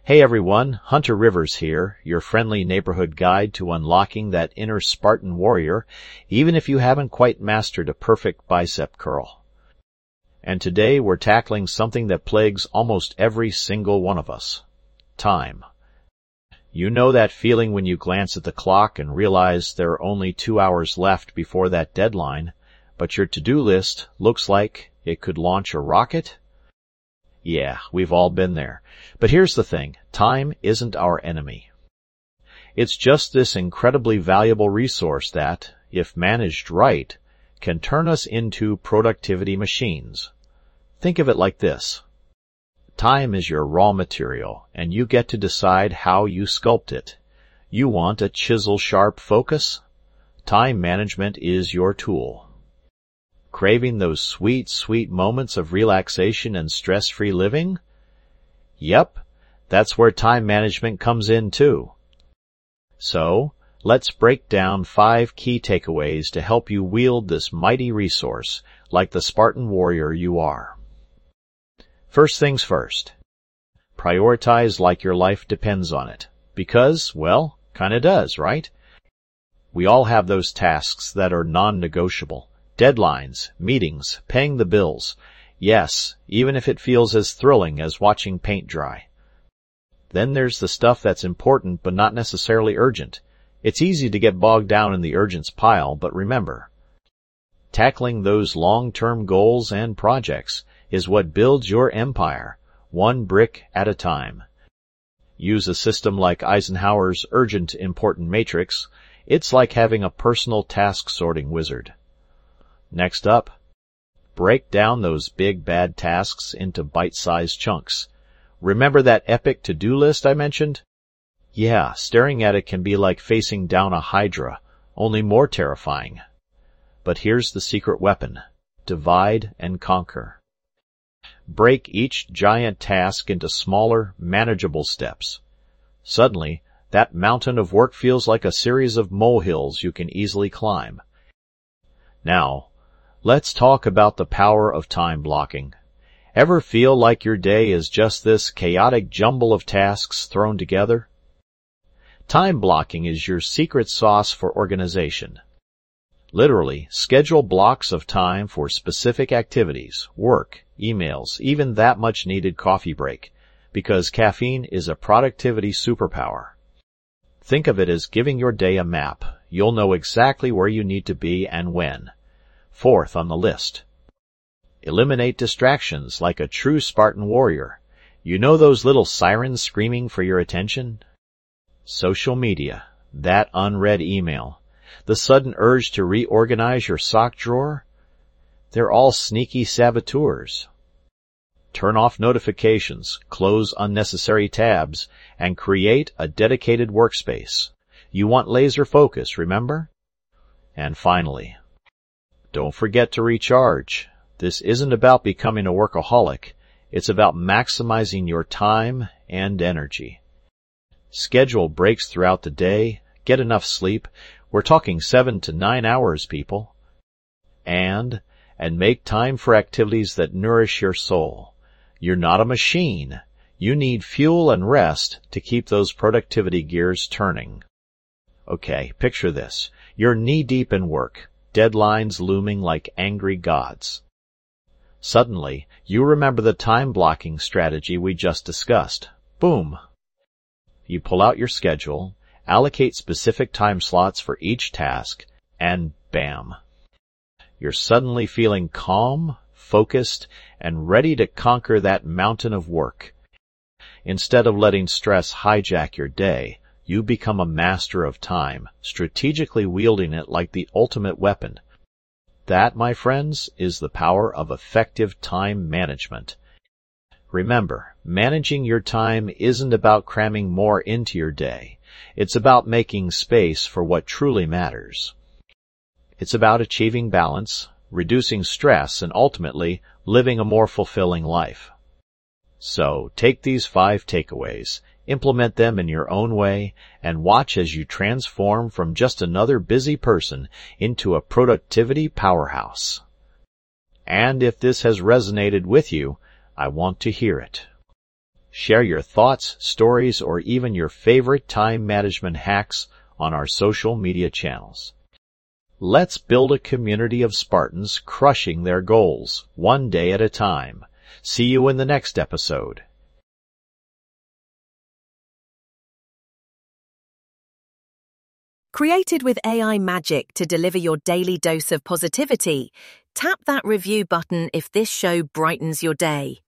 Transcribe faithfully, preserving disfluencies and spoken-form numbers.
Hey everyone, Hunter Rivers here, your friendly neighborhood guide to unlocking that inner Spartan warrior, even if you haven't quite mastered a perfect bicep curl. And today we're tackling something that plagues almost every single one of us. Time. You know that feeling when you glance at the clock and realize there are only two hours left before that deadline, but your to-do list looks like it could launch a rocket? Yeah, we've all been there. But here's the thing, time isn't our enemy. It's just this incredibly valuable resource that, if managed right, can turn us into productivity machines. Think of it like this. Time is your raw material, and you get to decide how you sculpt it. You want a chisel-sharp focus? Time management is your tool. Craving those sweet, sweet moments of relaxation and stress-free living? Yep, that's where time management comes in too. So, let's break down five key takeaways to help you wield this mighty resource like the Spartan warrior you are. First things first. Prioritize like your life depends on it. Because, well, kinda does, right? We all have those tasks that are non-negotiable. Deadlines, meetings, paying the bills. Yes, even if it feels as thrilling as watching paint dry. Then there's the stuff that's important but not necessarily urgent. It's easy to get bogged down in the urgents pile, but remember, tackling those long-term goals and projects is what builds your empire, one brick at a time. Use a system like Eisenhower's urgent important matrix. It's like having a personal task sorting wizard. Next up, break down those big bad tasks into bite-sized chunks. Remember that epic to-do list I mentioned? Yeah, staring at it can be like facing down a hydra, only more terrifying. But here's the secret weapon. Divide and conquer. Break each giant task into smaller, manageable steps. Suddenly, that mountain of work feels like a series of molehills you can easily climb. Now, let's talk about the power of time blocking. Ever feel like your day is just this chaotic jumble of tasks thrown together? Time blocking is your secret sauce for organization. Literally, schedule blocks of time for specific activities, work, emails, even that much needed coffee break, because caffeine is a productivity superpower. Think of it as giving your day a map. You'll know exactly where you need to be and when. Fourth on the list. Eliminate distractions like a true Spartan warrior. You know those little sirens screaming for your attention? Social media, that unread email, the sudden urge to reorganize your sock drawer? They're all sneaky saboteurs. Turn off notifications, close unnecessary tabs, and create a dedicated workspace. You want laser focus, remember? And finally, don't forget to recharge. This isn't about becoming a workaholic. It's about maximizing your time and energy. Schedule breaks throughout the day. Get enough sleep. We're talking seven to nine hours, people. And, and make time for activities that nourish your soul. You're not a machine. You need fuel and rest to keep those productivity gears turning. Okay, picture this. You're knee-deep in work. Deadlines looming like angry gods. Suddenly, you remember the time-blocking strategy we just discussed. Boom! You pull out your schedule, allocate specific time slots for each task, and bam! You're suddenly feeling calm, focused, and ready to conquer that mountain of work. Instead of letting stress hijack your day, you become a master of time, strategically wielding it like the ultimate weapon. That, my friends, is the power of effective time management. Remember, managing your time isn't about cramming more into your day. It's about making space for what truly matters. It's about achieving balance, reducing stress, and ultimately, living a more fulfilling life. So, take these five takeaways, implement them in your own way, and watch as you transform from just another busy person into a productivity powerhouse. And if this has resonated with you, I want to hear it. Share your thoughts, stories, or even your favorite time management hacks on our social media channels. Let's build a community of Spartans crushing their goals, one day at a time. See you in the next episode. Created with A I magic to deliver your daily dose of positivity, tap that review button if this show brightens your day.